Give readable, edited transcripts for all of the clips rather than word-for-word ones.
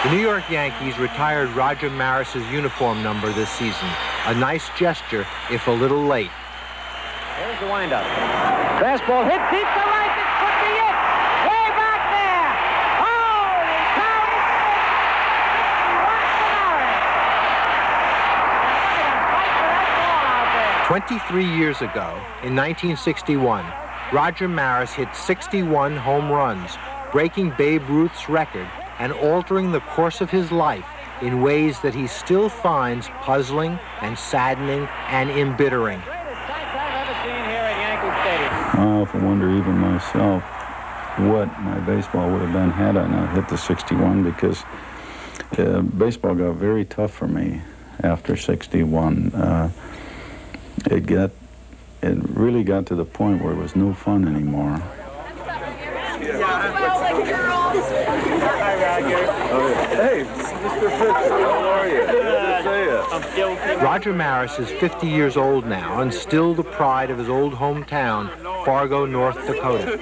The New York Yankees retired Roger Maris's uniform number this season. A nice gesture, if a little late. Here's the windup. Fastball hit deep to right. This could be it. Way back there. Holy cow! It's 23 years ago, in 1961, Roger Maris hit 61 home runs, breaking Babe Ruth's record and altering the course of his life in ways that he still finds puzzling and saddening and embittering. I often wonder, even myself, what my baseball would have been had I not hit the 61, because baseball got very tough for me after 61. It really got to the point where it was no fun anymore. Hey, Mr. Fisher, how are you? Roger Maris is 50 years old now and still the pride of his old hometown, Fargo, North Dakota.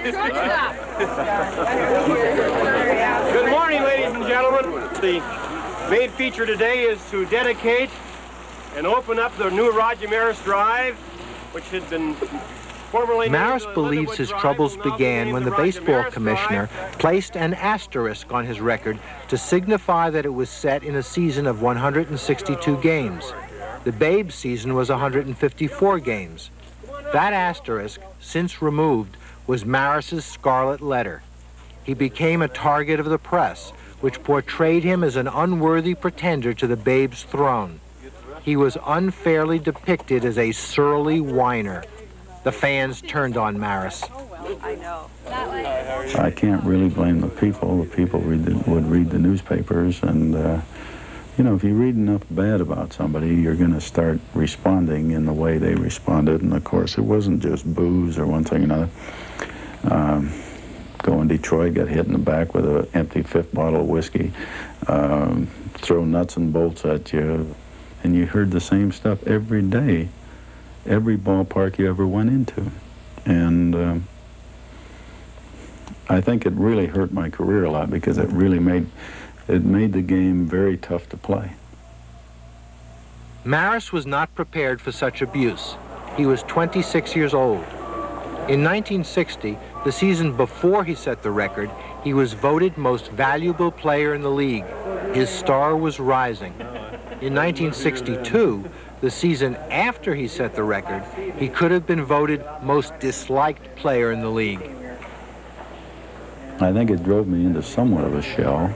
Good morning, ladies and gentlemen. The main feature today is to dedicate and open up the new Roger Maris Drive, which had been formerly... Maris believes his troubles began when the baseball commissioner placed an asterisk on his record to signify that it was set in a season of 162 games. The Babe season was 154 games. That asterisk, since removed, was Maris's scarlet letter. He became a target of the press, which portrayed him as an unworthy pretender to the Babe's throne. He was unfairly depicted as a surly whiner. The fans turned on Maris. I can't really blame the people. The people would read the newspapers, and you know, if you read enough bad about somebody, you're going to start responding in the way they responded. And of course, it wasn't just booze or one thing or another. Go in Detroit, got hit in the back with an empty fifth bottle of whiskey, throw nuts and bolts at you, and you heard the same stuff every day. Every ballpark you ever went into. And I think it really hurt my career a lot, because it really made the game very tough to play. Maris was not prepared for such abuse. He was 26 years old. In 1960, the season before he set the record, he was voted most valuable player in the league. His star was rising. In 1962, the season after he set the record, he could have been voted most disliked player in the league. I think it drove me into somewhat of a shell.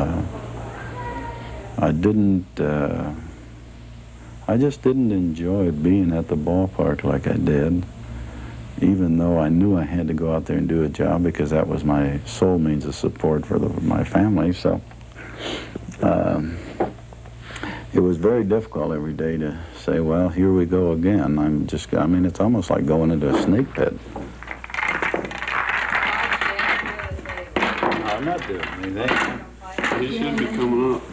I just didn't enjoy being at the ballpark like I did, even though I knew I had to go out there and do a job, because that was my sole means of support for my family. So it was very difficult every day to say, well, here we go again. I mean, it's almost like going into a snake pit. I'm not doing anything. You should be coming up.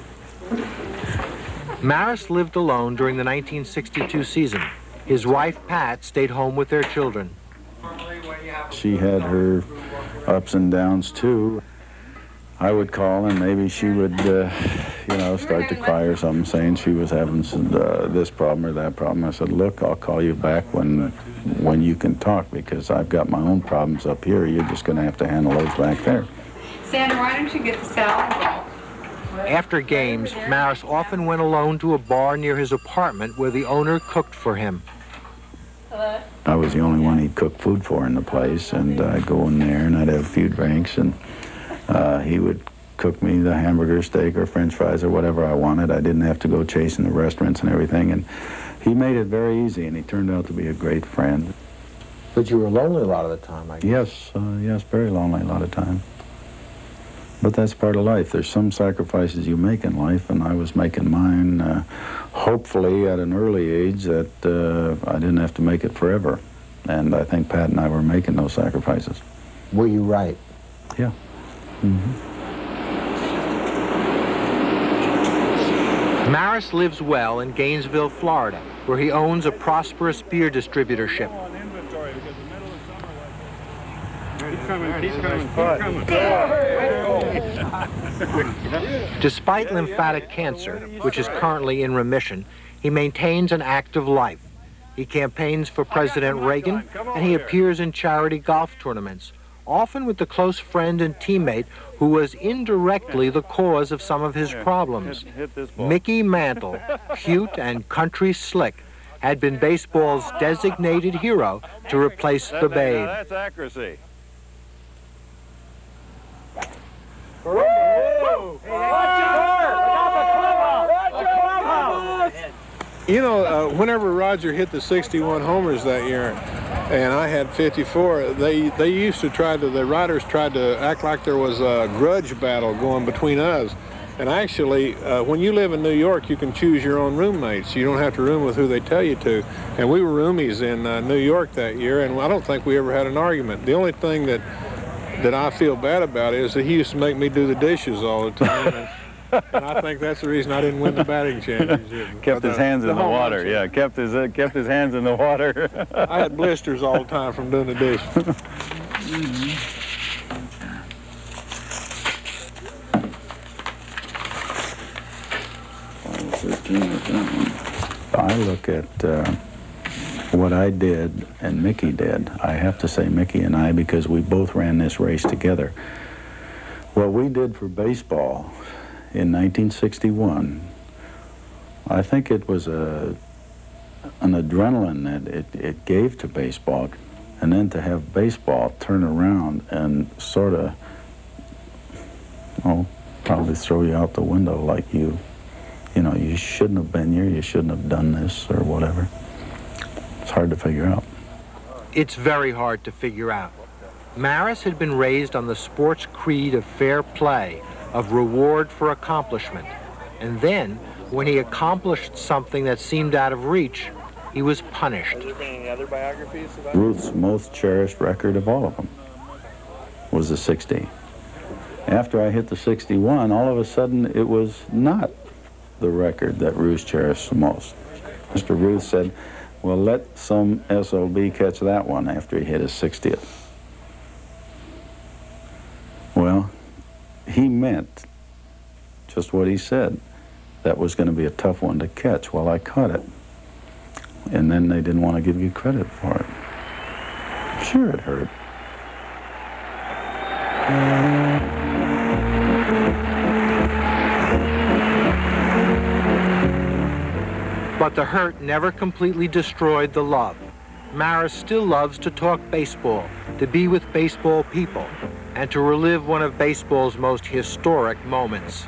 Maris lived alone during the 1962 season. His wife, Pat, stayed home with their children. She had her ups and downs, too. I would call, and maybe she would, start to cry or something, saying she was having this problem or that problem. I said, look, I'll call you back when you can talk, because I've got my own problems up here. You're just going to have to handle those back there. Sandra, why don't you get the salad bowl? After games, Maris often went alone to a bar near his apartment where the owner cooked for him. Hello? I was the only one he'd cook food for in the place, and I'd go in there and I'd have a few drinks, and he would cook me the hamburger, steak, or French fries, or whatever I wanted. I didn't have to go chasing the restaurants and everything, and he made it very easy, and he turned out to be a great friend. But you were lonely a lot of the time, I guess. Yes, very lonely a lot of time. But that's part of life. There's some sacrifices you make in life, and I was making mine, hopefully at an early age, that I didn't have to make it forever. And I think Pat and I were making those sacrifices. Were you right? Yeah. Mm-hmm. Maris lives well in Gainesville, Florida, where he owns a prosperous beer distributorship. Despite lymphatic cancer, which is currently in remission, he maintains an active life. He campaigns for President Reagan, and he appears in charity golf tournaments, often with the close friend and teammate who was indirectly the cause of some of his problems. Mickey Mantle, cute and country slick, had been baseball's designated hero to replace the Babe. That's accuracy. You know, whenever Roger hit the 61 homers that year, and I had 54, they used to the writers tried to act like there was a grudge battle going between us. And actually, when you live in New York, you can choose your own roommates. You don't have to room with who they tell you to. And we were roomies in New York that year, and I don't think we ever had an argument. The only thing that I feel bad about is that he used to make me do the dishes all the time. And I think that's the reason I didn't win the batting championship. Kept his hands in the water. Yeah, kept his hands in the water. I had blisters all the time from doing the dishes. I look at what I did and Mickey did. I have to say Mickey and I, because we both ran this race together. What we did for baseball in 1961, I think it was an adrenaline that it gave to baseball, and then to have baseball turn around and sort of, probably throw you out the window like you shouldn't have been here, you shouldn't have done this or whatever. It's hard to figure out. It's very hard to figure out. Maris had been raised on the sports creed of fair play, of reward for accomplishment. And then, when he accomplished something that seemed out of reach, he was punished. Has there been any other biographies about Ruth's most cherished record of all of them was the 60. After I hit the 61, all of a sudden it was not the record that Ruth cherished the most. Mr. Ruth said, well, let some SOB catch that one after he hit his 60th. Well, he meant just what he said. That was going to be a tough one to catch. Well, I caught it. And then they didn't want to give you credit for it. Sure, it hurt. But the hurt never completely destroyed the love. Maris still loves to talk baseball, to be with baseball people, and to relive one of baseball's most historic moments.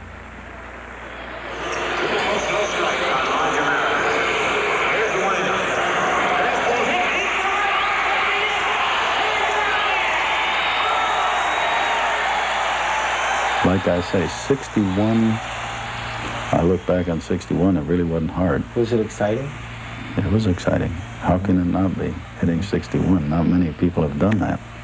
Like I say, 61, I look back on 61, it really wasn't hard. Was it exciting? It was exciting. How can it not be? Hitting 61, not many people have done that.